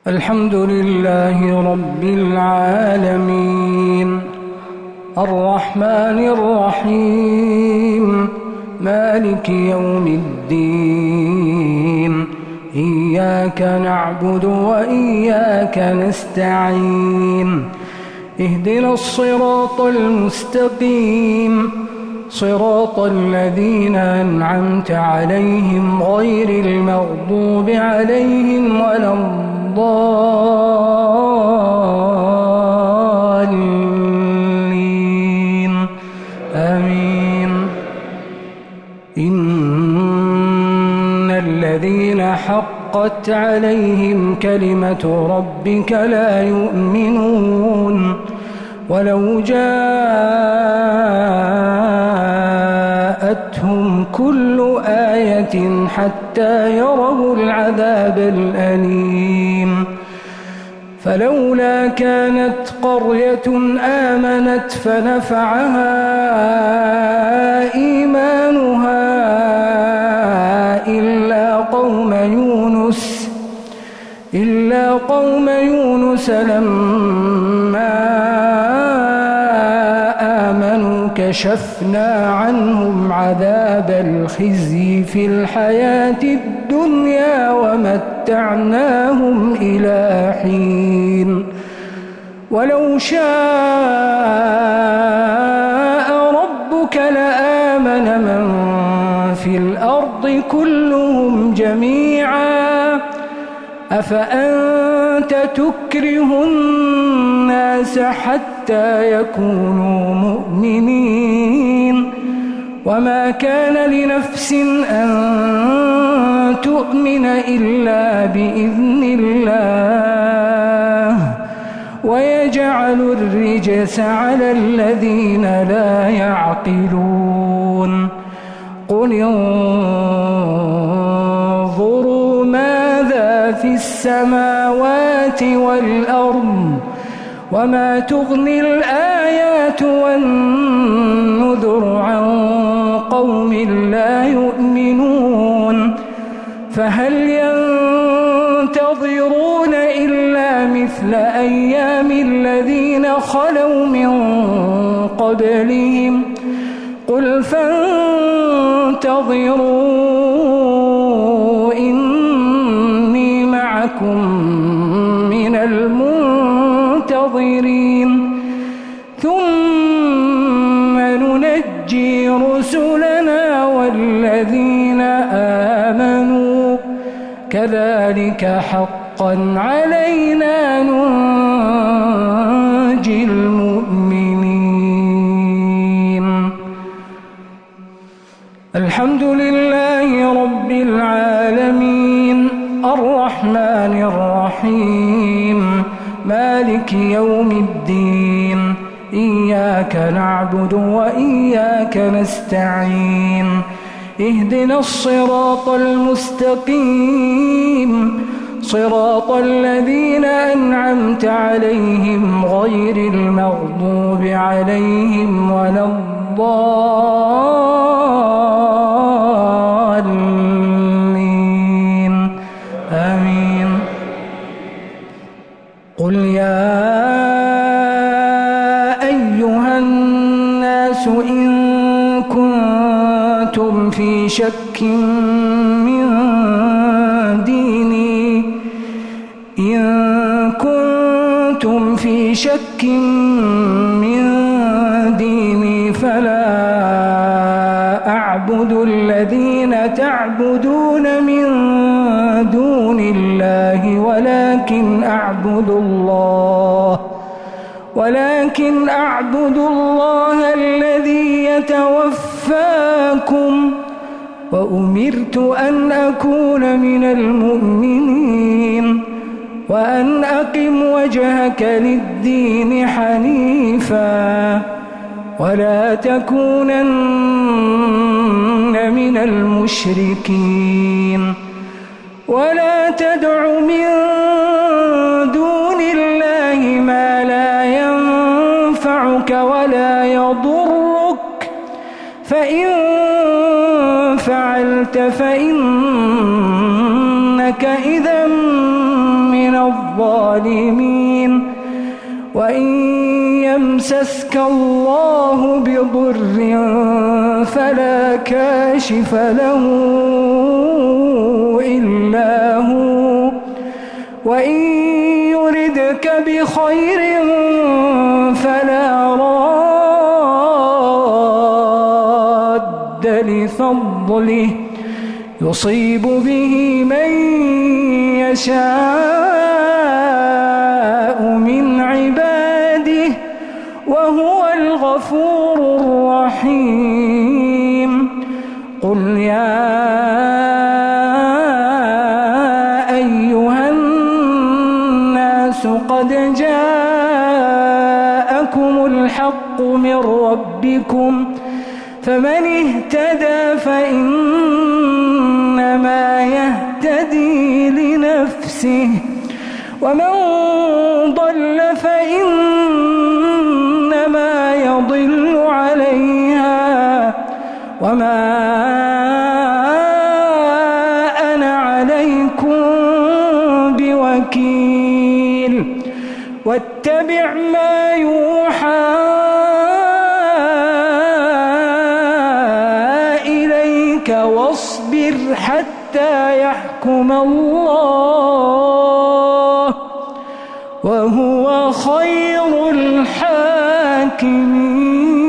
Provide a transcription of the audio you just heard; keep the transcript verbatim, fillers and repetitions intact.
الحمد لله رب العالمين الرحمن الرحيم مالك يوم الدين إياك نعبد وإياك نستعين اهدنا الصراط المستقيم صراط الذين أنعمت عليهم غير المغضوب عليهم ولا الضالين آمين. إن الذين حقت عليهم كلمة ربك لا يؤمنون ولو جاءتهم كل آية حتى يروا العذاب الأليم فلولا كانت قرية آمنت فنفعها إيمانها إلا قوم يونس إلا قوم يونس لما كشفنا عنهم عذاب الخزي في الحياة الدنيا ومتعناهم إلى حين ولو شاء ربك لآمن من في الأرض كلهم جميعا أفأنت تكره الناس حتى يكونوا مؤمنين وما كان لنفس أن تؤمن إلا بإذن الله ويجعل الرجس على الذين لا يعقلون قل انظروا ماذا في السماوات والأرض وما تغني الآيات والنذر عن قوم لا يؤمنون فهل ينتظرون إلا مثل أيام الذين خلوا من قبلهم قل فانتظروا إني معكم من المنتظرين ثم ننجي رسلنا والذين آمنوا كذلك حقا علينا ننجي المؤمنين. الحمد لله رب العالمين الرحمن الرحيم مالك يوم الدين إياك نعبد وإياك نستعين اهدنا الصراط المستقيم صراط الذين أنعمت عليهم غير المغضوب عليهم ولا الضالين آمين. قل يا أيها الناس إن كنتم في شك من ديني إن كنتم في شك من ديني فلا أعبد الذين تعبدون من دون الله ولكن أعبد الله ولكن أعبد الله الذي يتوفاكم وأمرت أن أكون من المؤمنين وأن أقم وجهك للدين حنيفا ولا تكونن من المشركين ولا تدع من دون الله ما لا ينفعك ولا يضرك فإن فعلت فإنك إذا من الظالمين. الظالمين وإن يمسسك الله بضر فلا كاشف له إلا هو وإن يردك بخير فلا راد لفضله يصيب به من يشاء من عباده وهو الغفور الرحيم قل يا أيها الناس قد جاءكم الحق من ربكم فمن اهتدى فإنما يهتدي لنفسه ومن ضل فإنما يضل عليها وما أنا عليكم بوكيل واتبع ما يوحى إليك واصبر حتى يحكم الله وهو خير الحاكمين.